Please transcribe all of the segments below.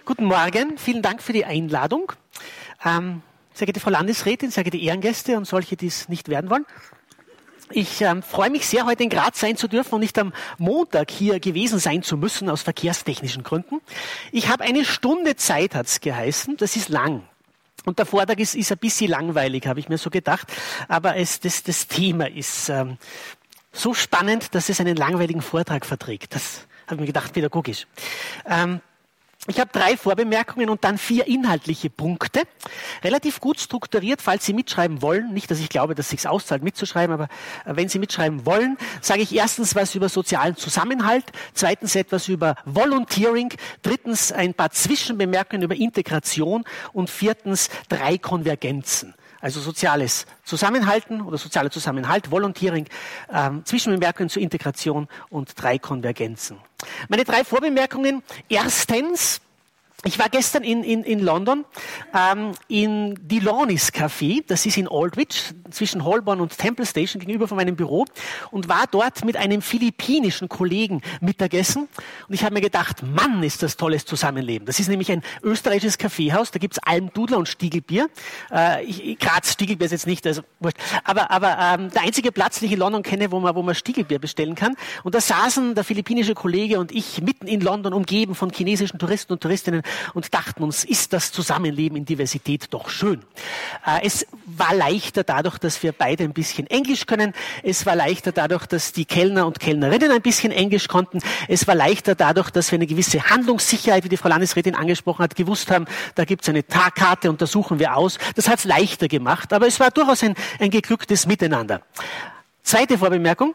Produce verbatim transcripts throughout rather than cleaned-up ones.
Guten Morgen, vielen Dank für die Einladung. Ähm, sehr geehrte Frau Landesrätin, sehr geehrte Ehrengäste und solche, die es nicht werden wollen. Ich ähm, freue mich sehr, heute in Graz sein zu dürfen und nicht am Montag hier gewesen sein zu müssen, aus verkehrstechnischen Gründen. Ich habe eine Stunde Zeit, hat es geheißen, das ist lang. Und der Vortrag ist, ist ein bisschen langweilig, habe ich mir so gedacht. Aber es, das, das Thema ist ähm, so spannend, dass es einen langweiligen Vortrag verträgt. Das habe ich mir gedacht, pädagogisch. Ähm, Ich habe drei Vorbemerkungen und dann vier inhaltliche Punkte. Relativ gut strukturiert, falls Sie mitschreiben wollen. Nicht, dass ich glaube, dass es sich auszahlt, mitzuschreiben, aber wenn Sie mitschreiben wollen, sage ich erstens was über sozialen Zusammenhalt, zweitens etwas über Volunteering, drittens ein paar Zwischenbemerkungen über Integration und viertens drei Konvergenzen. Also soziales Zusammenhalten oder sozialer Zusammenhalt, Volunteering, ähm, Zwischenbemerkungen zur Integration und drei Konvergenzen. Meine drei Vorbemerkungen. Erstens, ich war gestern in, in, in London, ähm, in Delaunay's Café, das ist in Aldwych, zwischen Holborn und Temple Station, gegenüber von meinem Büro, und war dort mit einem philippinischen Kollegen Mittagessen. Und ich habe mir gedacht, Mann, ist das tolles Zusammenleben. Das ist nämlich ein österreichisches Kaffeehaus, da gibt's Almdudler und Stiegelbier. Äh, ich, Graz, Stiegelbier ist jetzt nicht, also wurscht. Aber, aber ähm, der einzige Platz, den ich in London kenne, wo man, wo man Stiegelbier bestellen kann. Und da saßen der philippinische Kollege und ich mitten in London, umgeben von chinesischen Touristen und Touristinnen, und dachten uns, ist das Zusammenleben in Diversität doch schön. Äh, es war leichter dadurch, dass wir beide ein bisschen Englisch können. Es war leichter dadurch, dass die Kellner und Kellnerinnen ein bisschen Englisch konnten. Es war leichter dadurch, dass wir eine gewisse Handlungssicherheit, wie die Frau Landesrätin angesprochen hat, gewusst haben, da gibt es eine Tagkarte und da suchen wir aus. Das hat es leichter gemacht, aber es war durchaus ein, ein geglücktes Miteinander. Zweite Vorbemerkung.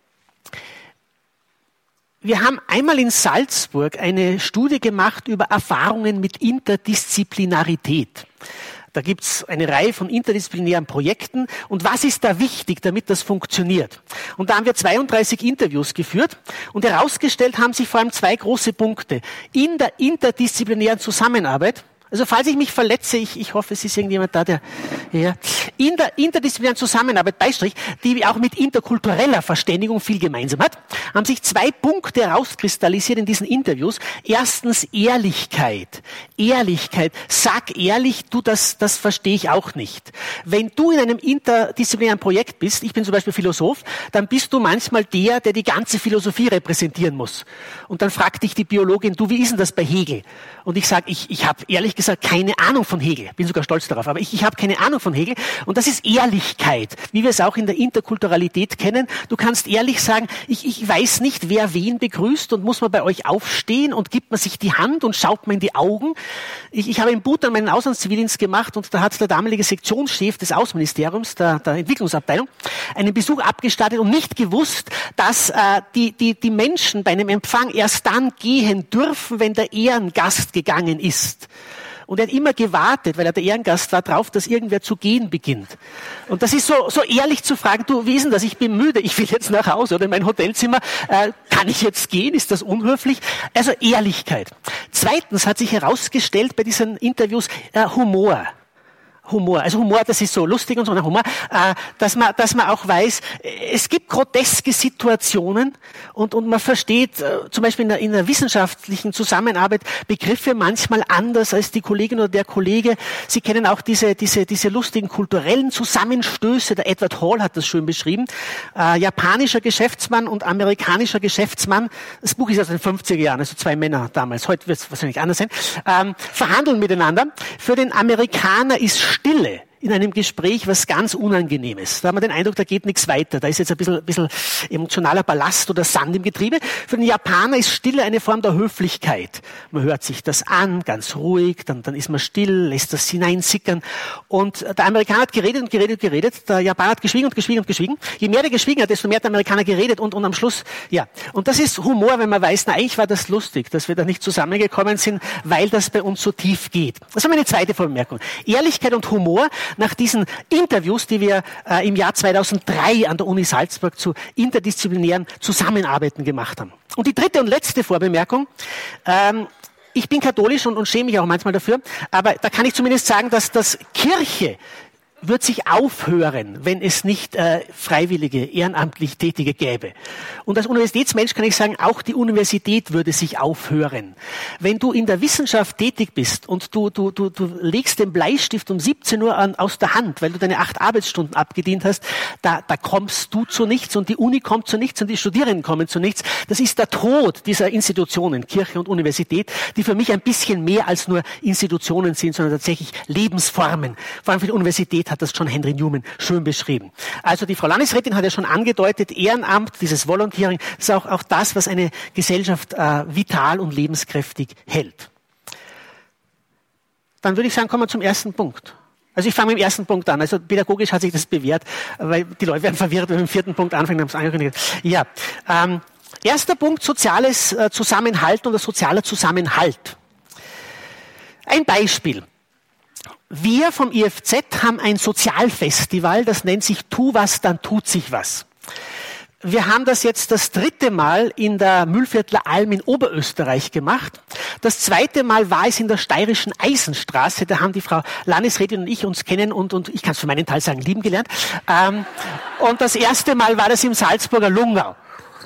Wir haben einmal in Salzburg eine Studie gemacht über Erfahrungen mit Interdisziplinarität. Da gibt's eine Reihe von interdisziplinären Projekten. Und was ist da wichtig, damit das funktioniert? Und da haben wir zweiunddreißig Interviews geführt und herausgestellt haben sich vor allem zwei große Punkte. In der interdisziplinären Zusammenarbeit, also falls ich mich verletze, ich, ich hoffe, es ist irgendjemand da, der ja, in der interdisziplinären Zusammenarbeit Beistrich, die auch mit interkultureller Verständigung viel gemeinsam hat, haben sich zwei Punkte herauskristallisiert in diesen Interviews. Erstens Ehrlichkeit. Ehrlichkeit. Sag ehrlich, du, das, das verstehe ich auch nicht. Wenn du in einem interdisziplinären Projekt bist, ich bin zum Beispiel Philosoph, dann bist du manchmal der, der die ganze Philosophie repräsentieren muss. Und dann fragt dich die Biologin, du, wie ist denn das bei Hegel? Und ich sage, ich, ich habe ehrlich gesagt keine Ahnung von Hegel. Bin sogar stolz darauf, aber ich, ich habe keine Ahnung von Hegel. Und das ist Ehrlichkeit, wie wir es auch in der Interkulturalität kennen. Du kannst ehrlich sagen, ich, ich weiß nicht, wer wen begrüßt und muss man bei euch aufstehen und gibt man sich die Hand und schaut man in die Augen. Ich, ich habe in Bhutan meinen Auslandszivildienst gemacht und da hat der damalige Sektionschef des Außenministeriums, der, der Entwicklungsabteilung, einen Besuch abgestattet und nicht gewusst, dass äh, die, die, die Menschen bei einem Empfang erst dann gehen dürfen, wenn der Ehrengast gegangen ist. Und er hat immer gewartet, weil er der Ehrengast war, drauf, dass irgendwer zu gehen beginnt. Und das ist so, so ehrlich zu fragen, du, wie ist denn das? Ich bin müde, ich will jetzt nach Hause oder in mein Hotelzimmer. Äh, kann ich jetzt gehen? Ist das unhöflich? Also Ehrlichkeit. Zweitens hat sich herausgestellt bei diesen Interviews äh, Humor. Humor, also Humor, das ist so lustig und so, Humor, äh, dass man, dass man auch weiß, es gibt groteske Situationen und, und man versteht äh, zum Beispiel in der, in der wissenschaftlichen Zusammenarbeit Begriffe manchmal anders als die Kollegin oder der Kollege. Sie kennen auch diese, diese, diese lustigen kulturellen Zusammenstöße. Der Edward Hall hat das schön beschrieben. Äh, japanischer Geschäftsmann und amerikanischer Geschäftsmann. Das Buch ist aus den fünfziger Jahren, also zwei Männer damals. Heute wird es wahrscheinlich anders sein. Ähm, verhandeln miteinander. Für den Amerikaner ist Stille in einem Gespräch was ganz Unangenehmes. Da hat man den Eindruck, da geht nichts weiter. Da ist jetzt ein bisschen, ein bisschen emotionaler Ballast oder Sand im Getriebe. Für den Japaner ist Stille eine Form der Höflichkeit. Man hört sich das an, ganz ruhig, dann, dann ist man still, lässt das hineinsickern. Und der Amerikaner hat geredet und geredet und geredet. Der Japaner hat geschwiegen und geschwiegen und geschwiegen. Je mehr der geschwiegen hat, desto mehr hat der Amerikaner geredet und, und am Schluss, ja. Und das ist Humor, wenn man weiß, na, eigentlich war das lustig, dass wir da nicht zusammengekommen sind, weil das bei uns so tief geht. Das war meine zweite Vorbemerkung. Ehrlichkeit und Humor. Nach diesen Interviews, die wir äh, im Jahr zweitausenddrei an der Uni Salzburg zu interdisziplinären Zusammenarbeiten gemacht haben. Und die dritte und letzte Vorbemerkung, ähm, ich bin katholisch und, und schäme mich auch manchmal dafür, aber da kann ich zumindest sagen, dass das Kirche wird sich aufhören, wenn es nicht äh, freiwillige, ehrenamtlich Tätige gäbe. Und als Universitätsmensch kann ich sagen, auch die Universität würde sich aufhören. Wenn du in der Wissenschaft tätig bist und du, du, du, du legst den Bleistift um siebzehn Uhr an, aus der Hand, weil du deine acht Arbeitsstunden abgedient hast, da, da kommst du zu nichts und die Uni kommt zu nichts und die Studierenden kommen zu nichts. Das ist der Tod dieser Institutionen, Kirche und Universität, die für mich ein bisschen mehr als nur Institutionen sind, sondern tatsächlich Lebensformen. Vor allem für die Universität hat das John Henry Newman schön beschrieben. Also die Frau Landesrätin hat ja schon angedeutet, Ehrenamt, dieses Volunteering, ist auch, auch das, was eine Gesellschaft äh, vital und lebenskräftig hält. Dann würde ich sagen, kommen wir zum ersten Punkt. Also ich fange mit dem ersten Punkt an. Also pädagogisch hat sich das bewährt, weil die Leute werden verwirrt, wenn wir mit dem vierten Punkt anfangen, haben es angekündigt. Ja, ähm, erster Punkt, soziales äh, Zusammenhalten oder sozialer Zusammenhalt. Ein Beispiel. Wir vom I F Z haben ein Sozialfestival, das nennt sich Tu was, dann tut sich was. Wir haben das jetzt das dritte Mal in der Mühlviertler Alm in Oberösterreich gemacht. Das zweite Mal war es in der steirischen Eisenstraße. Da haben die Frau Landesrätin und ich uns kennen und, und ich kann es für meinen Teil sagen, lieben gelernt. Ähm, und das erste Mal war das im Salzburger Lungau.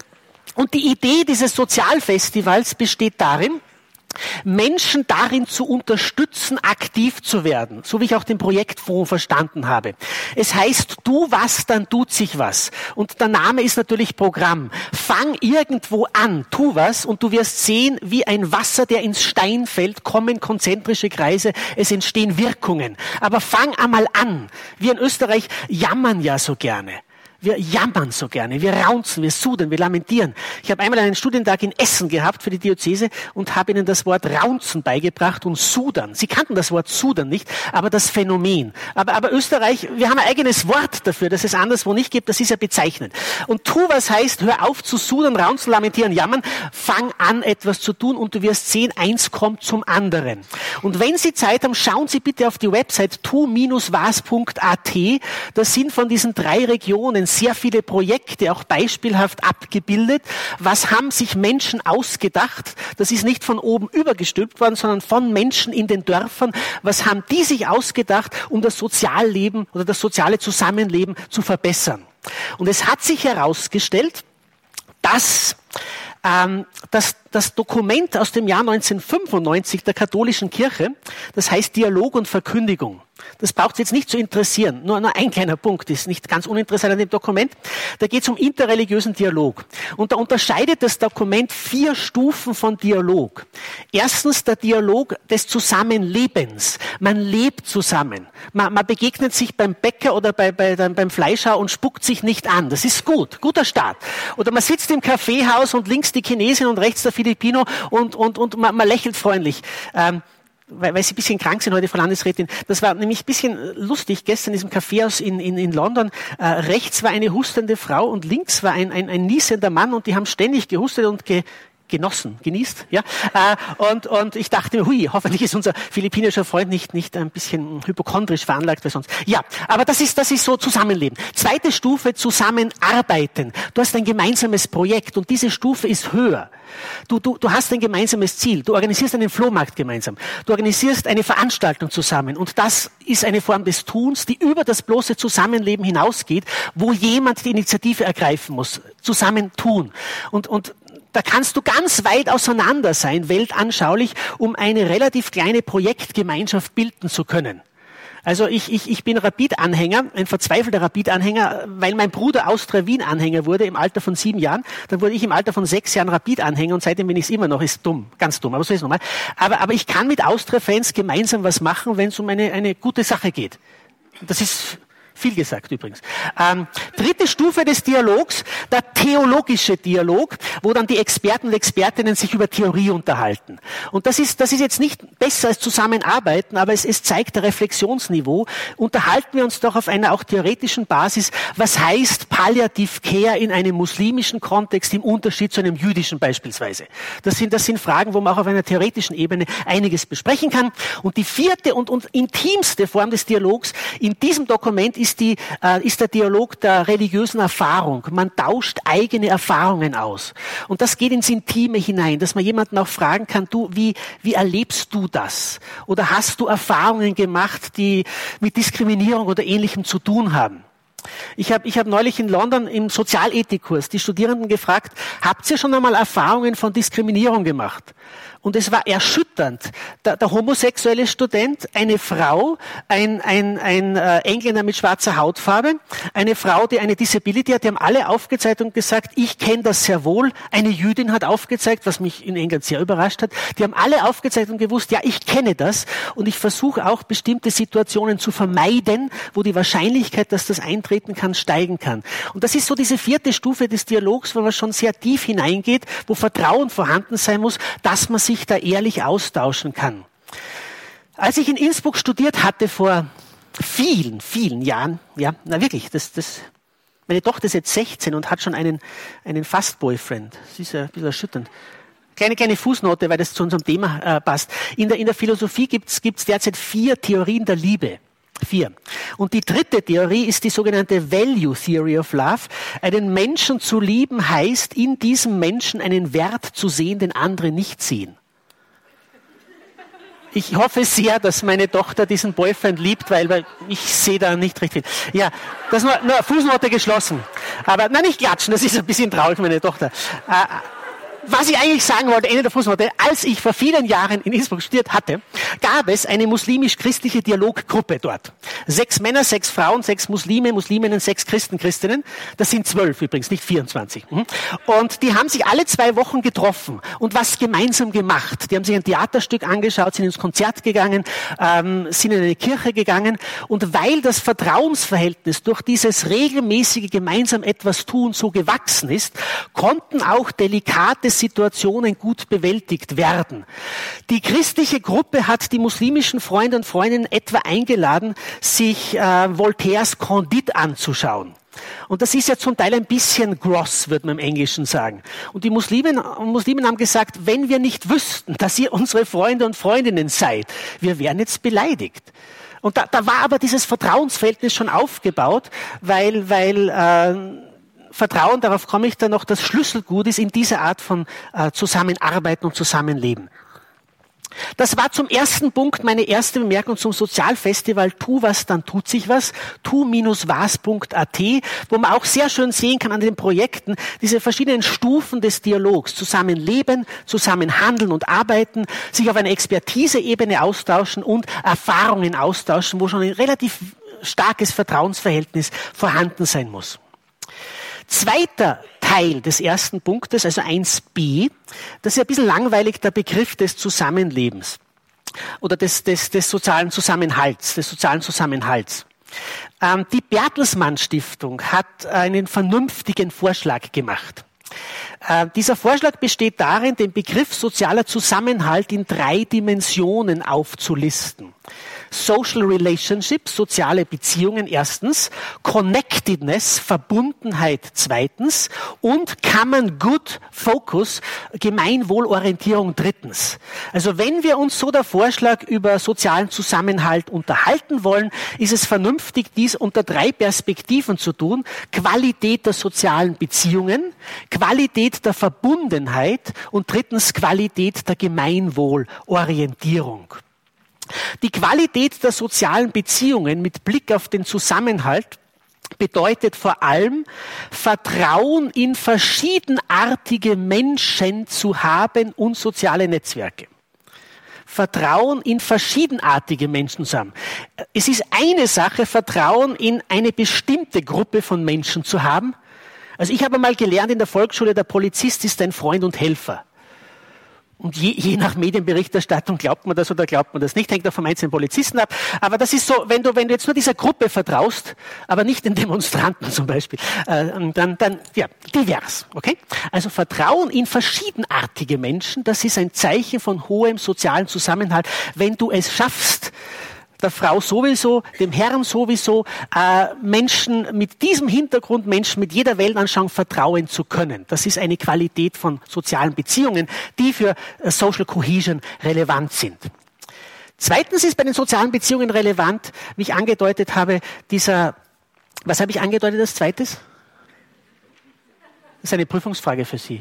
Und die Idee dieses Sozialfestivals besteht darin, Menschen darin zu unterstützen, aktiv zu werden, so wie ich auch den Projektfonds verstanden habe. Es heißt, tu was, dann tut sich was. Und der Name ist natürlich Programm. Fang irgendwo an, tu was und du wirst sehen, wie ein Wasser, der ins Stein fällt, kommen konzentrische Kreise, es entstehen Wirkungen. Aber fang einmal an. Wir in Österreich jammern ja so gerne. Wir jammern so gerne, wir raunzen, wir sudern, wir lamentieren. Ich habe einmal einen Studientag in Essen gehabt für die Diözese und habe ihnen das Wort raunzen beigebracht und sudern. Sie kannten das Wort sudern nicht, aber das Phänomen. Aber, aber Österreich, wir haben ein eigenes Wort dafür, das es anderswo nicht gibt, das ist ja bezeichnend. Und tu was heißt, hör auf zu sudern, raunzen, lamentieren, jammern, fang an etwas zu tun und du wirst sehen, eins kommt zum anderen. Und wenn Sie Zeit haben, schauen Sie bitte auf die Website tu was punkt a t. Das sind von diesen drei Regionen sehr viele Projekte auch beispielhaft abgebildet. Was haben sich Menschen ausgedacht? Das ist nicht von oben übergestülpt worden, sondern von Menschen in den Dörfern. Was haben die sich ausgedacht, um das Sozialleben oder das soziale Zusammenleben zu verbessern? Und es hat sich herausgestellt, dass ähm, das, das Dokument aus dem Jahr neunzehnhundertfünfundneunzig der katholischen Kirche, das heißt Dialog und Verkündigung. Das braucht es jetzt nicht zu interessieren. Nur, nur ein kleiner Punkt ist nicht ganz uninteressant an dem Dokument. Da geht es um interreligiösen Dialog. Und da unterscheidet das Dokument vier Stufen von Dialog. Erstens der Dialog des Zusammenlebens. Man lebt zusammen. Man, man begegnet sich beim Bäcker oder bei, bei, beim Fleischer und spuckt sich nicht an. Das ist gut. Guter Start. Oder man sitzt im Kaffeehaus und links die Chinesin und rechts der Filipino und, und, und man, man lächelt freundlich. Ähm, Weil, weil Sie ein bisschen krank sind heute, Frau Landesrätin. Das war nämlich ein bisschen lustig. Gestern in diesem Kaffeehaus in, in, in London. Äh, rechts war eine hustende Frau und links war ein, ein, ein niesender Mann und die haben ständig gehustet und ge, genossen, genießt. Ja? Äh, und, und ich dachte mir, hui, hoffentlich ist unser philippinischer Freund nicht, nicht ein bisschen hypochondrisch veranlagt, weil sonst. Ja, aber das ist, das ist so Zusammenleben. Zweite Stufe, Zusammenarbeiten. Du hast ein gemeinsames Projekt und diese Stufe ist höher. Du, du, du hast ein gemeinsames Ziel. Du organisierst einen Flohmarkt gemeinsam. Du organisierst eine Veranstaltung zusammen. Und das ist eine Form des Tuns, die über das bloße Zusammenleben hinausgeht, wo jemand die Initiative ergreifen muss. Zusammen tun. Und, und da kannst du ganz weit auseinander sein, weltanschaulich, um eine relativ kleine Projektgemeinschaft bilden zu können. Also ich, ich, ich bin Rapid-Anhänger, ein verzweifelter Rapid-Anhänger, weil mein Bruder Austria Wien-Anhänger wurde im Alter von sieben Jahren. Dann wurde ich im Alter von sechs Jahren Rapid-Anhänger und seitdem bin ich es immer noch. Ist dumm, ganz dumm, aber so ist es normal. Aber, aber ich kann mit Austria-Fans gemeinsam was machen, wenn es um eine, eine gute Sache geht. Das ist viel gesagt übrigens. Ähm, dritte Stufe des Dialogs, der theologische Dialog, wo dann die Experten und Expertinnen sich über Theorie unterhalten. Und das ist, das ist jetzt nicht besser als Zusammenarbeiten, aber es, es zeigt ein Reflexionsniveau. Unterhalten wir uns doch auf einer auch theoretischen Basis, was heißt Palliative Care in einem muslimischen Kontext im Unterschied zu einem jüdischen beispielsweise. Das sind, das sind Fragen, wo man auch auf einer theoretischen Ebene einiges besprechen kann. Und die vierte und, und intimste Form des Dialogs in diesem Dokument ist, die, äh, ist der Dialog der religiösen Erfahrung. Man tauscht eigene Erfahrungen aus. Und das geht ins Intime hinein, dass man jemanden auch fragen kann, du, wie, wie erlebst du das? Oder hast du Erfahrungen gemacht, die mit Diskriminierung oder Ähnlichem zu tun haben? Ich habe ich hab neulich in London im Sozialethik-Kurs die Studierenden gefragt, habt ihr schon einmal Erfahrungen von Diskriminierung gemacht? Und es war erschütternd. Der, der homosexuelle Student, eine Frau, ein, ein, ein äh, Engländer mit schwarzer Hautfarbe, eine Frau, die eine Disability hat, die haben alle aufgezeigt und gesagt, ich kenne das sehr wohl. Eine Jüdin hat aufgezeigt, was mich in England sehr überrascht hat. Die haben alle aufgezeigt und gewusst, ja, ich kenne das. Und ich versuche auch, bestimmte Situationen zu vermeiden, wo die Wahrscheinlichkeit, dass das eintreten kann, steigen kann. Und das ist so diese vierte Stufe des Dialogs, wo man schon sehr tief hineingeht, wo Vertrauen vorhanden sein muss, dass man sich da ehrlich austauschen kann. Als ich in Innsbruck studiert hatte vor vielen, vielen Jahren, ja, na wirklich, das, das, meine Tochter ist jetzt sechzehn und hat schon einen, einen Fast-Boyfriend. Das ist ja ein bisschen erschütternd. Kleine, kleine Fußnote, weil das zu unserem Thema äh, passt. In der, in der Philosophie gibt's, gibt's derzeit vier Theorien der Liebe. Vier. Und die dritte Theorie ist die sogenannte Value Theory of Love. Einen Menschen zu lieben heißt, in diesem Menschen einen Wert zu sehen, den andere nicht sehen. Ich hoffe sehr, dass meine Tochter diesen Boyfriend liebt, weil, weil ich sehe da nicht recht viel. Ja, das nur, nur Fußnote geschlossen. Aber, nein, nicht klatschen, das ist ein bisschen traurig, meine Tochter. Äh, Was ich eigentlich sagen wollte, Ende der Fußnote, als ich vor vielen Jahren in Innsbruck studiert hatte, gab es eine muslimisch-christliche Dialoggruppe dort. Sechs Männer, sechs Frauen, sechs Muslime, Musliminnen, sechs Christen, Christinnen. Das sind zwölf übrigens, nicht vierundzwanzig. Und die haben sich alle zwei Wochen getroffen und was gemeinsam gemacht. Die haben sich ein Theaterstück angeschaut, sind ins Konzert gegangen, ähm, sind in eine Kirche gegangen. Und weil das Vertrauensverhältnis durch dieses regelmäßige gemeinsam etwas tun so gewachsen ist, konnten auch delikate Situationen gut bewältigt werden. Die christliche Gruppe hat die muslimischen Freunde und Freundinnen etwa eingeladen, sich äh, Voltaires Candide anzuschauen. Und das ist ja zum Teil ein bisschen gross, würde man im Englischen sagen. Und die Muslimen und Musliminnen haben gesagt, wenn wir nicht wüssten, dass ihr unsere Freunde und Freundinnen seid, wir wären jetzt beleidigt. Und da, da war aber dieses Vertrauensverhältnis schon aufgebaut, weil, weil äh, Vertrauen, darauf komme ich dann noch, das Schlüsselgut ist in dieser Art von äh, Zusammenarbeiten und Zusammenleben. Das war zum ersten Punkt meine erste Bemerkung zum Sozialfestival Tu was, dann tut sich was, tu was punkt a t, wo man auch sehr schön sehen kann an den Projekten diese verschiedenen Stufen des Dialogs, zusammenleben, zusammenhandeln und arbeiten, sich auf einer Expertiseebene austauschen und Erfahrungen austauschen, wo schon ein relativ starkes Vertrauensverhältnis vorhanden sein muss. Zweiter Teil des ersten Punktes, also eins b, das ist ein bisschen langweilig, der Begriff des Zusammenlebens oder des, des, des sozialen Zusammenhalts, des sozialen Zusammenhalts. Ähm, die Bertelsmann Stiftung hat einen vernünftigen Vorschlag gemacht. Äh, dieser Vorschlag besteht darin, den Begriff sozialer Zusammenhalt in drei Dimensionen aufzulisten. Social Relationships, soziale Beziehungen erstens, Connectedness, Verbundenheit zweitens und Common Good Focus, Gemeinwohlorientierung drittens. Also wenn wir uns so der Vorschlag über sozialen Zusammenhalt unterhalten wollen, ist es vernünftig, dies unter drei Perspektiven zu tun. Qualität der sozialen Beziehungen, Qualität der Verbundenheit und drittens Qualität der Gemeinwohlorientierung. Die Qualität der sozialen Beziehungen mit Blick auf den Zusammenhalt bedeutet vor allem, Vertrauen in verschiedenartige Menschen zu haben und soziale Netzwerke. Vertrauen in verschiedenartige Menschen zu haben. Es ist eine Sache, Vertrauen in eine bestimmte Gruppe von Menschen zu haben. Also ich habe mal gelernt in der Volksschule, der Polizist ist ein Freund und Helfer. Und je, je nach Medienberichterstattung glaubt man das oder glaubt man das nicht, hängt auch vom einzelnen Polizisten ab. Aber das ist so, wenn du, wenn du jetzt nur dieser Gruppe vertraust, aber nicht den Demonstranten zum Beispiel, äh, dann, dann, ja, divers, okay? Also Vertrauen in verschiedenartige Menschen, das ist ein Zeichen von hohem sozialen Zusammenhalt. Wenn du es schaffst, der Frau sowieso, dem Herrn sowieso, äh, Menschen mit diesem Hintergrund, Menschen mit jeder Weltanschauung vertrauen zu können. Das ist eine Qualität von sozialen Beziehungen, die für äh, Social Cohesion relevant sind. Zweitens ist bei den sozialen Beziehungen relevant, wie ich angedeutet habe, dieser Was habe ich angedeutet als zweites? Das ist eine Prüfungsfrage für Sie.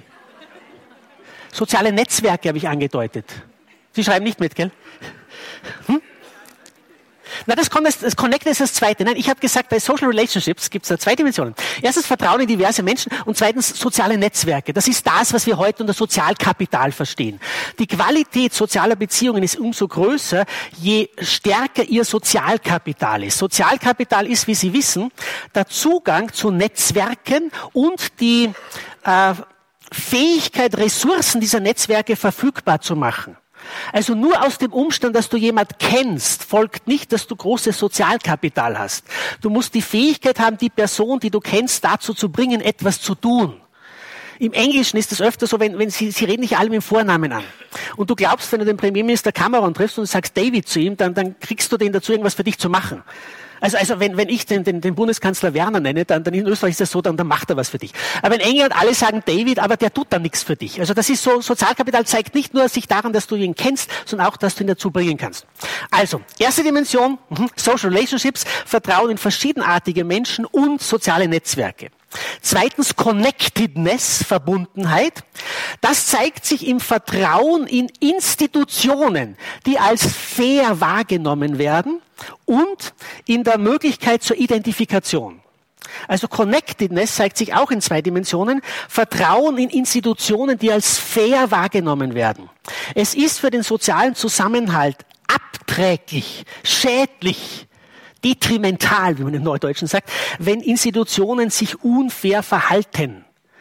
Soziale Netzwerke habe ich angedeutet. Sie schreiben nicht mit, gell? Hm? Na, das, das, das Connect ist das Zweite. Nein, ich habe gesagt, bei Social Relationships gibt es da zwei Dimensionen. Erstens Vertrauen in diverse Menschen und zweitens soziale Netzwerke. Das ist das, was wir heute unter Sozialkapital verstehen. Die Qualität sozialer Beziehungen ist umso größer, je stärker ihr Sozialkapital ist. Sozialkapital ist, wie Sie wissen, der Zugang zu Netzwerken und die äh, Fähigkeit, Ressourcen dieser Netzwerke verfügbar zu machen. Also nur aus dem Umstand, dass du jemand kennst, folgt nicht, dass du großes Sozialkapital hast. Du musst die Fähigkeit haben, die Person, die du kennst, dazu zu bringen, etwas zu tun. Im Englischen ist es öfter so, wenn, wenn sie, sie reden nicht alle mit dem Vornamen an. Und du glaubst, wenn du den Premierminister Cameron triffst und du sagst David zu ihm, dann, dann kriegst du den dazu, irgendwas für dich zu machen. Also, also wenn, wenn ich den, den, den Bundeskanzler Werner nenne, dann, dann in Österreich ist das so, dann, dann macht er was für dich. Aber in England alle sagen David, aber der tut dann nichts für dich. Also das ist so, Sozialkapital zeigt nicht nur sich daran, dass du ihn kennst, sondern auch, dass du ihn dazu bringen kannst. Also, erste Dimension, Social Relationships, Vertrauen in verschiedenartige Menschen und soziale Netzwerke. Zweitens Connectedness, Verbundenheit. Das zeigt sich im Vertrauen in Institutionen, die als fair wahrgenommen werden und in der Möglichkeit zur Identifikation. Also Connectedness zeigt sich auch in zwei Dimensionen. Vertrauen in Institutionen, die als fair wahrgenommen werden. Es ist für den sozialen Zusammenhalt abträglich, schädlich, detrimental, wie man im Neudeutschen sagt, wenn Institutionen sich unfair verhalten.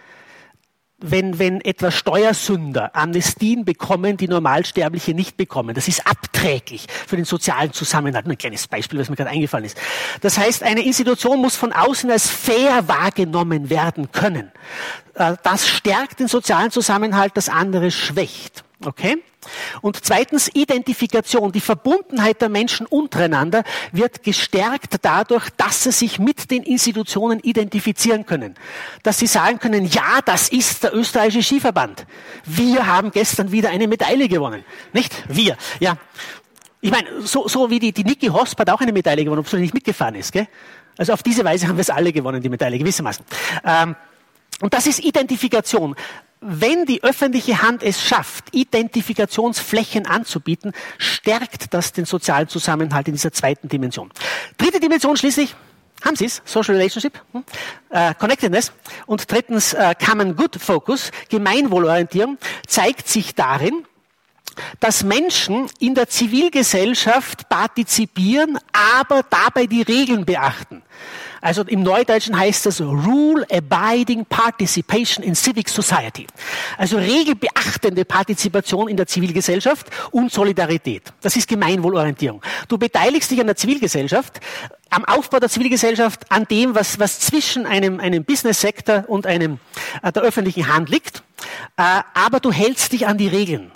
Wenn, wenn etwa Steuersünder Amnestien bekommen, die Normalsterbliche nicht bekommen. Das ist abträglich für den sozialen Zusammenhalt. Nur ein kleines Beispiel, was mir gerade eingefallen ist. Das heißt, eine Institution muss von außen als fair wahrgenommen werden können. Das stärkt den sozialen Zusammenhalt, das andere schwächt. Okay? Und zweitens Identifikation. Die Verbundenheit der Menschen untereinander wird gestärkt dadurch, dass sie sich mit den Institutionen identifizieren können. Dass sie sagen können, ja, das ist der österreichische Skiverband. Wir haben gestern wieder eine Medaille gewonnen. Nicht? Wir. Ja. Ich meine, so, so wie die, die Niki Hosp hat auch eine Medaille gewonnen, obwohl sie nicht mitgefahren ist. Gell? Also auf diese Weise haben wir es alle gewonnen, die Medaille, gewissermaßen. Ähm, und das ist Identifikation. Wenn die öffentliche Hand es schafft, Identifikationsflächen anzubieten, stärkt das den sozialen Zusammenhalt in dieser zweiten Dimension. Dritte Dimension schließlich, haben Sie es, Social Relationship, hm? äh, Connectedness. Und drittens, äh, Common Good Focus, Gemeinwohlorientierung, zeigt sich darin, dass Menschen in der Zivilgesellschaft partizipieren, aber dabei die Regeln beachten. Also im Neudeutschen heißt das Rule-Abiding Participation in Civic Society. Also regelbeachtende Partizipation in der Zivilgesellschaft und Solidarität. Das ist Gemeinwohlorientierung. Du beteiligst dich an der Zivilgesellschaft, am Aufbau der Zivilgesellschaft, an dem, was, was zwischen einem, einem Business-Sektor und einem, äh, der öffentlichen Hand liegt, äh, aber du hältst dich an die Regeln.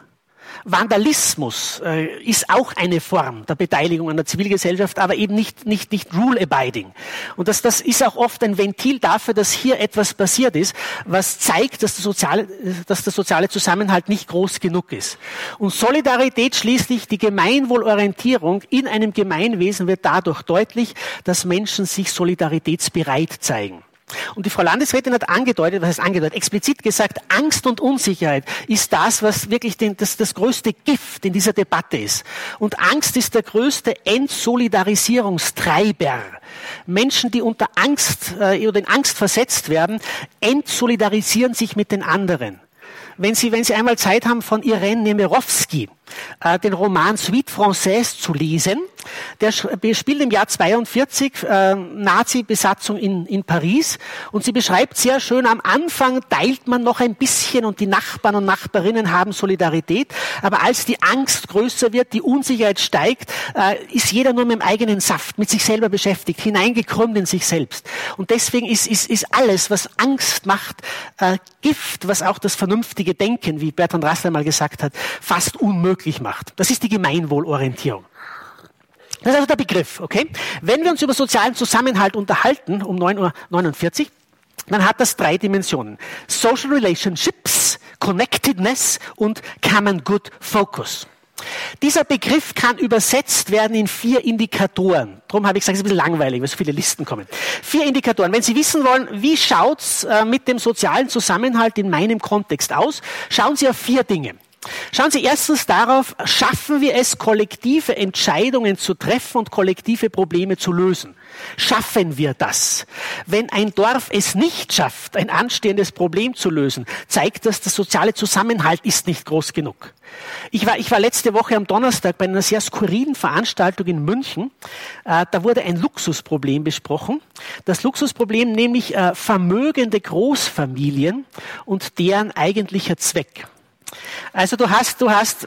Vandalismus äh, ist auch eine Form der Beteiligung an der Zivilgesellschaft, aber eben nicht, nicht, nicht Rule-Abiding. Und das, das ist auch oft ein Ventil dafür, dass hier etwas passiert ist, was zeigt, dass der soziale, dass der soziale Zusammenhalt nicht groß genug ist. Und Solidarität schließlich, die Gemeinwohlorientierung in einem Gemeinwesen wird dadurch deutlich, dass Menschen sich solidaritätsbereit zeigen. Und die Frau Landesrätin hat angedeutet, was heißt angedeutet, explizit gesagt, Angst und Unsicherheit ist das, was wirklich den, das, das größte Gift in dieser Debatte ist. Und Angst ist der größte Entsolidarisierungstreiber. Menschen, die unter Angst äh, oder in Angst versetzt werden, entsolidarisieren sich mit den anderen. Wenn Sie, wenn Sie einmal Zeit haben, von Irène Nemirovsky äh, den Roman Suite Française zu lesen, der spielt im Jahr zweiundvierzig äh, Nazi-Besatzung in, in Paris und sie beschreibt sehr schön, am Anfang teilt man noch ein bisschen und die Nachbarn und Nachbarinnen haben Solidarität, aber als die Angst größer wird, die Unsicherheit steigt, äh, ist jeder nur mit dem eigenen Saft, mit sich selber beschäftigt, hineingekrümmt in sich selbst. Und deswegen ist, ist, ist alles, was Angst macht, äh, Gift, was auch das vernünftige Denken, wie Bertrand Russell mal gesagt hat, fast unmöglich macht. Das ist die Gemeinwohlorientierung. Das ist also der Begriff, okay? Wenn wir uns über sozialen Zusammenhalt unterhalten, um neun Uhr neunundvierzig, dann hat das drei Dimensionen. Social Relationships, Connectedness und Common Good Focus. Dieser Begriff kann übersetzt werden in vier Indikatoren. Darum habe ich gesagt, es ist ein bisschen langweilig, weil so viele Listen kommen. Vier Indikatoren. Wenn Sie wissen wollen, wie schaut's äh, mit dem sozialen Zusammenhalt in meinem Kontext aus, schauen Sie auf vier Dinge. Schauen Sie erstens darauf, schaffen wir es, kollektive Entscheidungen zu treffen und kollektive Probleme zu lösen? Schaffen wir das? Wenn ein Dorf es nicht schafft, ein anstehendes Problem zu lösen, zeigt das, der soziale Zusammenhalt ist nicht groß genug. Ich war, ich war letzte Woche am Donnerstag bei einer sehr skurrilen Veranstaltung in München. Äh, da wurde ein Luxusproblem besprochen. Das Luxusproblem nämlich äh, vermögende Großfamilien und deren eigentlicher Zweck. Also du hast, du hast,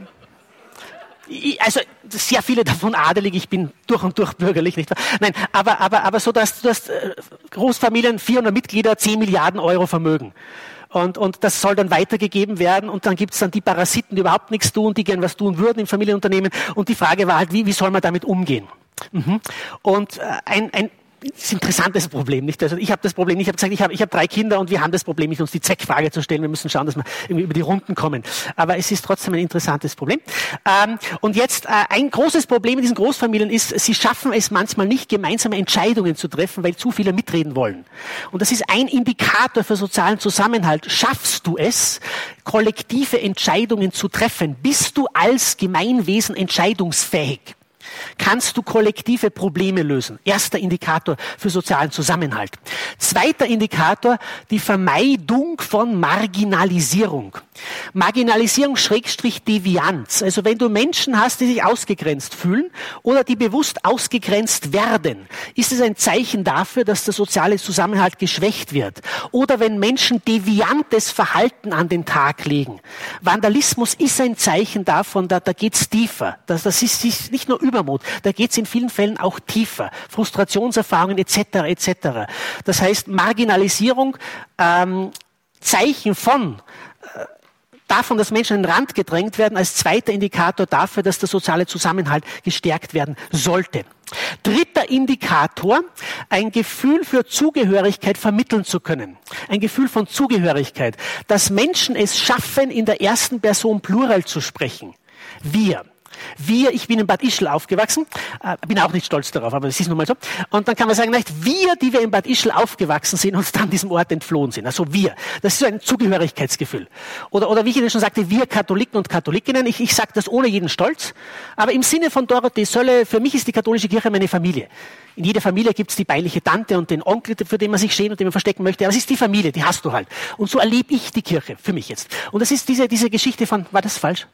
also sehr viele davon adelig, ich bin durch und durch bürgerlich, nicht wahr? Nein, aber, aber, aber so, dass du hast Großfamilien, vierhundert Mitglieder, zehn Milliarden Euro Vermögen. Und, und das soll dann weitergegeben werden und dann gibt's dann die Parasiten, die überhaupt nichts tun, die gern was tun würden im Familienunternehmen. Und die Frage war halt, wie, wie soll man damit umgehen? Mhm. Und ein, ein Das ist ein interessantes Problem, nicht? Also ich habe das Problem, ich habe gesagt, ich habe ich hab drei Kinder und wir haben das Problem, nicht uns die Zweckfrage zu stellen. Wir müssen schauen, dass wir irgendwie über die Runden kommen. Aber es ist trotzdem ein interessantes Problem. Ähm, und jetzt äh, ein großes Problem in diesen Großfamilien ist, sie schaffen es manchmal nicht, gemeinsame Entscheidungen zu treffen, weil zu viele mitreden wollen. Und das ist ein Indikator für sozialen Zusammenhalt. Schaffst du es, kollektive Entscheidungen zu treffen? Bist du als Gemeinwesen entscheidungsfähig? Kannst du kollektive Probleme lösen? Erster Indikator für sozialen Zusammenhalt. Zweiter Indikator, die Vermeidung von Marginalisierung. Marginalisierung Schrägstrich Devianz. Also wenn du Menschen hast, die sich ausgegrenzt fühlen oder die bewusst ausgegrenzt werden, ist es ein Zeichen dafür, dass der soziale Zusammenhalt geschwächt wird. Oder wenn Menschen deviantes Verhalten an den Tag legen. Vandalismus ist ein Zeichen davon, da, da geht's tiefer. Das, das ist, ist nicht nur Übermut, da geht's in vielen Fällen auch tiefer. Frustrationserfahrungen et cetera et cetera. Das heißt, Marginalisierung, ähm, Zeichen von äh, davon, dass Menschen an den Rand gedrängt werden, als zweiter Indikator dafür, dass der soziale Zusammenhalt gestärkt werden sollte. Dritter Indikator, ein Gefühl für Zugehörigkeit vermitteln zu können. Ein Gefühl von Zugehörigkeit, dass Menschen es schaffen, in der ersten Person Plural zu sprechen. Wir. Wir, ich bin in Bad Ischl aufgewachsen, äh, bin auch nicht stolz darauf, aber es ist nun mal so. Und dann kann man sagen, nicht wir, die wir in Bad Ischl aufgewachsen sind und dann diesem Ort entflohen sind. Also wir. Das ist so ein Zugehörigkeitsgefühl. Oder, oder wie ich Ihnen schon sagte, wir Katholiken und Katholikinnen. Ich, ich sage das ohne jeden Stolz. Aber im Sinne von Dorothee Sölle, für mich ist die katholische Kirche meine Familie. In jeder Familie gibt es die peinliche Tante und den Onkel, für den man sich schämt und den man verstecken möchte. Aber es ist die Familie, die hast du halt. Und so erlebe ich die Kirche, für mich jetzt. Und das ist diese, diese Geschichte von, war das falsch?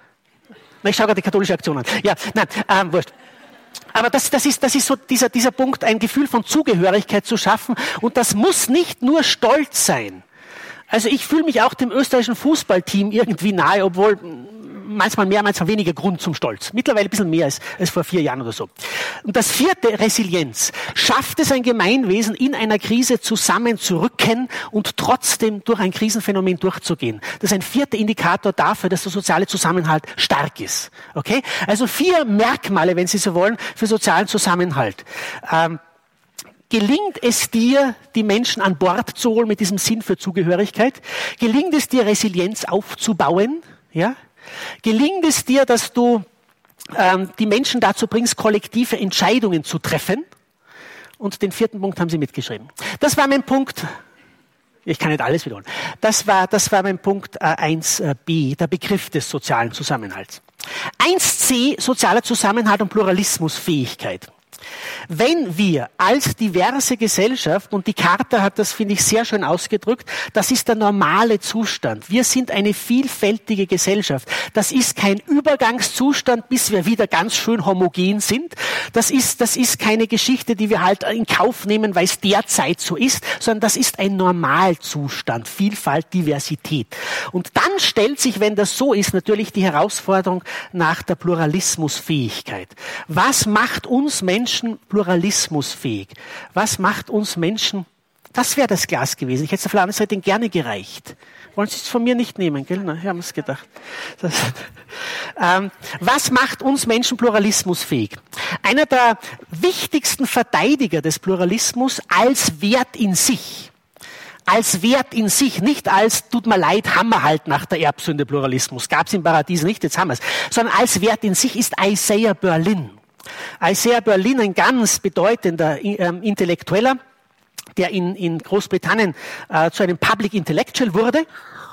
Ich schaue gerade die katholische Aktion an. Ja, nein, ähm, wurscht. Aber das, das ist, das ist so dieser, dieser Punkt, ein Gefühl von Zugehörigkeit zu schaffen. Und das muss nicht nur Stolz sein. Also ich fühle mich auch dem österreichischen Fußballteam irgendwie nahe, obwohl manchmal mehr, manchmal weniger Grund zum Stolz. Mittlerweile ein bisschen mehr als, als vor vier Jahren oder so. Und das vierte, Resilienz. Schafft es ein Gemeinwesen, in einer Krise zusammenzurücken und trotzdem durch ein Krisenphänomen durchzugehen? Das ist ein vierter Indikator dafür, dass der soziale Zusammenhalt stark ist. Okay? Also vier Merkmale, wenn Sie so wollen, für sozialen Zusammenhalt. Ähm, Gelingt es dir, die Menschen an Bord zu holen mit diesem Sinn für Zugehörigkeit? Gelingt es dir, Resilienz aufzubauen? Ja? Gelingt es dir, dass du ähm, die Menschen dazu bringst, kollektive Entscheidungen zu treffen? Und den vierten Punkt haben Sie mitgeschrieben. Das war mein Punkt. Ich kann nicht alles wiederholen. Das war, das war mein Punkt äh, eins b, der Begriff des sozialen Zusammenhalts. eins c, sozialer Zusammenhalt und Pluralismusfähigkeit. Wenn wir als diverse Gesellschaft, und die Charta hat das, finde ich, sehr schön ausgedrückt, das ist der normale Zustand. Wir sind eine vielfältige Gesellschaft. Das ist kein Übergangszustand, bis wir wieder ganz schön homogen sind. Das ist, das ist keine Geschichte, die wir halt in Kauf nehmen, weil es derzeit so ist, sondern das ist ein Normalzustand. Vielfalt, Diversität. Und dann stellt sich, wenn das so ist, natürlich die Herausforderung nach der Pluralismusfähigkeit. Was macht uns Menschen pluralismusfähig? Was macht uns Menschen, das wäre das Glas gewesen. Ich hätte es auf der anderen Seite gerne gereicht. Wollen Sie es von mir nicht nehmen, gell? Na, wir haben es gedacht. Das, ähm, was macht uns Menschen pluralismusfähig? Einer der wichtigsten Verteidiger des Pluralismus als Wert in sich, als Wert in sich, nicht als, tut mir leid, haben wir halt nach der Erbsünde Pluralismus. Gab es im Paradies nicht, jetzt haben wir es. Sondern als Wert in sich ist Isaiah Berlin. Isaiah Berlin, ein ganz bedeutender ähm, Intellektueller, der in, in Großbritannien äh, zu einem Public Intellectual wurde,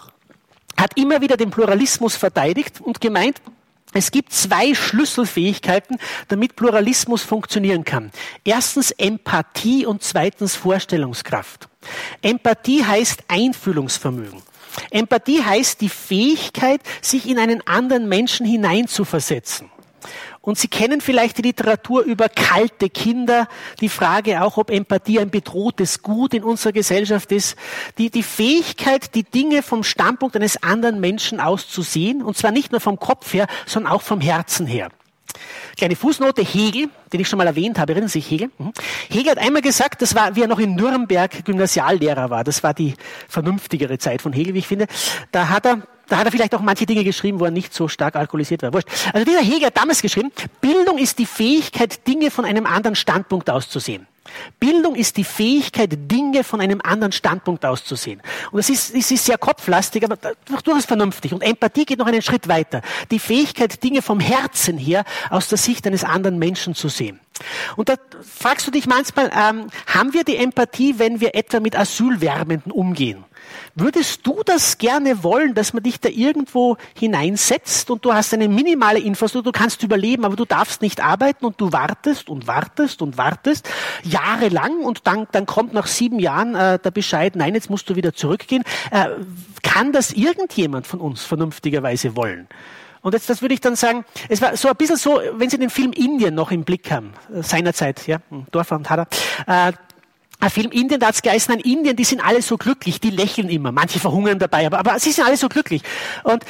hat immer wieder den Pluralismus verteidigt und gemeint, es gibt zwei Schlüsselfähigkeiten, damit Pluralismus funktionieren kann. Erstens Empathie und zweitens Vorstellungskraft. Empathie heißt Einfühlungsvermögen. Empathie heißt die Fähigkeit, sich in einen anderen Menschen hineinzuversetzen. Und Sie kennen vielleicht die Literatur über kalte Kinder, die Frage auch, ob Empathie ein bedrohtes Gut in unserer Gesellschaft ist. Die, die Fähigkeit, die Dinge vom Standpunkt eines anderen Menschen aus zu sehen, und zwar nicht nur vom Kopf her, sondern auch vom Herzen her. Kleine Fußnote, Hegel, den ich schon mal erwähnt habe, erinnern Sie sich Hegel? Hegel hat einmal gesagt, das war, wie er noch in Nürnberg Gymnasiallehrer war, das war die vernünftigere Zeit von Hegel, wie ich finde, da hat er Da hat er vielleicht auch manche Dinge geschrieben, wo er nicht so stark alkoholisiert war. Wurscht. Also dieser Hegel hat damals geschrieben, Bildung ist die Fähigkeit, Dinge von einem anderen Standpunkt aus zu sehen. Bildung ist die Fähigkeit, Dinge von einem anderen Standpunkt aus zu sehen. Und das ist, das ist sehr kopflastig, aber durchaus vernünftig. Und Empathie geht noch einen Schritt weiter. Die Fähigkeit, Dinge vom Herzen her aus der Sicht eines anderen Menschen zu sehen. Und da fragst du dich manchmal, ähm, haben wir die Empathie, wenn wir etwa mit Asylwerbenden umgehen? Würdest du das gerne wollen, dass man dich da irgendwo hineinsetzt und du hast eine minimale Infrastruktur, du kannst überleben, aber du darfst nicht arbeiten und du wartest und wartest und wartest jahrelang und dann, dann kommt nach sieben Jahren äh, der Bescheid, nein, jetzt musst du wieder zurückgehen. Äh, kann das irgendjemand von uns vernünftigerweise wollen? Und jetzt, das würde ich dann sagen, es war so ein bisschen so, wenn Sie den Film Indien noch im Blick haben, seinerzeit, ja, Dorfer und Hader, äh, ein Film Indien, da hat es geheißen, in Indien, die sind alle so glücklich, die lächeln immer, manche verhungern dabei, aber, aber sie sind alle so glücklich. Und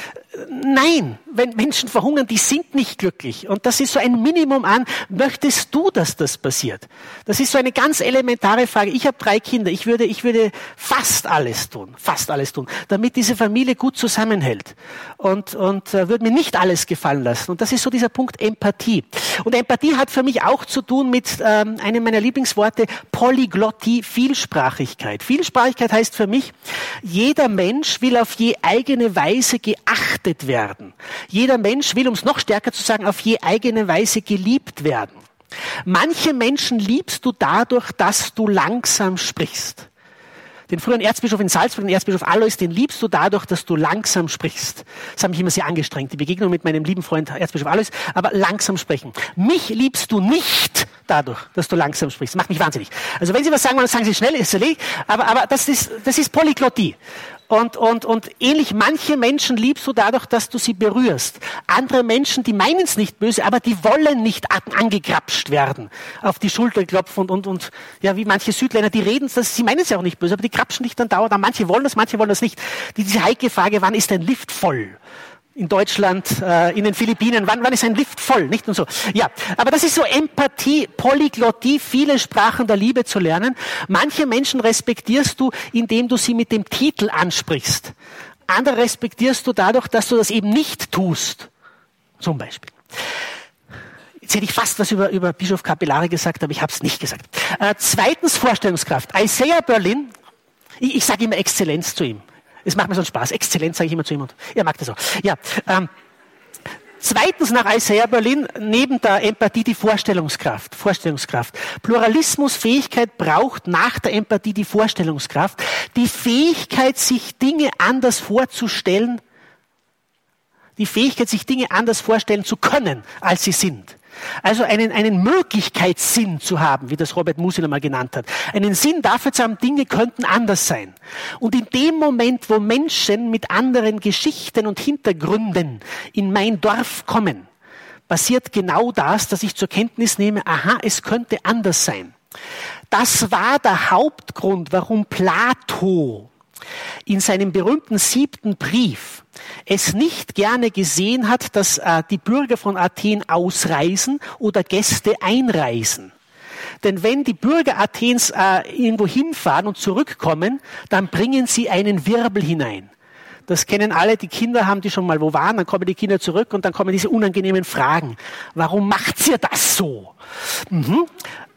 nein, wenn Menschen verhungern, die sind nicht glücklich. Und das ist so ein Minimum an, möchtest du, dass das passiert? Das ist so eine ganz elementare Frage. Ich habe drei Kinder, ich würde, ich würde fast alles tun, fast alles tun, damit diese Familie gut zusammenhält. Und, und äh, würde mir nicht alles gefallen lassen. Und das ist so dieser Punkt Empathie. Und Empathie hat für mich auch zu tun mit ähm, einem meiner Lieblingsworte, Polyglottie, Vielsprachigkeit. Vielsprachigkeit heißt für mich, jeder Mensch will auf je eigene Weise geachtet werden. Jeder Mensch will, um es noch stärker zu sagen, auf je eigene Weise geliebt werden. Manche Menschen liebst du dadurch, dass du langsam sprichst. Den früheren Erzbischof in Salzburg, den Erzbischof Alois, den liebst du dadurch, dass du langsam sprichst. Das hat mich immer sehr angestrengt, die Begegnung mit meinem lieben Freund Erzbischof Alois, aber langsam sprechen. Mich liebst du nicht dadurch, dass du langsam sprichst. Das macht mich wahnsinnig. Also wenn Sie was sagen wollen, sagen Sie schnell, ist erledigt, aber, aber das ist, das ist Polyglottie. Und, und, und ähnlich, manche Menschen liebst du dadurch, dass du sie berührst. Andere Menschen, die meinen es nicht böse, aber die wollen nicht angegrapscht werden, auf die Schulter klopfen und, und, und ja, wie manche Südländer, die reden, das, sie meinen es ja auch nicht böse, aber die krapschen dich dann dauernd an. Manche wollen das, manche wollen das nicht. Die, diese heikle Frage, wann ist ein Lift voll? In Deutschland, äh, in den Philippinen, wann, wann ist ein Lift voll, nicht? Und so. Ja, aber das ist so Empathie, Polyglottie, viele Sprachen der Liebe zu lernen. Manche Menschen respektierst du, indem du sie mit dem Titel ansprichst. Andere respektierst du dadurch, dass du das eben nicht tust. Zum Beispiel. Jetzt hätte ich fast was über, über Bischof Capellari gesagt, aber ich habe es nicht gesagt. Äh, zweitens Vorstellungskraft. Isaiah Berlin, ich, ich sage immer Exzellenz zu ihm. Es macht mir so einen Spaß. Exzellenz sage ich immer zu ihm und er mag das auch. Ja, ähm, zweitens nach Isaiah Berlin, neben der Empathie die Vorstellungskraft. Vorstellungskraft. Pluralismus, Fähigkeit braucht nach der Empathie die Vorstellungskraft. Die Fähigkeit, sich Dinge anders vorzustellen, die Fähigkeit, sich Dinge anders vorstellen zu können, als sie sind. Also einen, einen Möglichkeitssinn zu haben, wie das Robert Musil mal genannt hat. Einen Sinn dafür zu haben, Dinge könnten anders sein. Und in dem Moment, wo Menschen mit anderen Geschichten und Hintergründen in mein Dorf kommen, passiert genau das, dass ich zur Kenntnis nehme, aha, es könnte anders sein. Das war der Hauptgrund, warum Plato in seinem berühmten siebten Brief es nicht gerne gesehen hat, dass äh, die Bürger von Athen ausreisen oder Gäste einreisen. Denn wenn die Bürger Athens äh, irgendwo hinfahren und zurückkommen, dann bringen sie einen Wirbel hinein. Das kennen alle, die Kinder haben, die schon mal wo waren, dann kommen die Kinder zurück und dann kommen diese unangenehmen Fragen. Warum macht ihr das so? Mhm.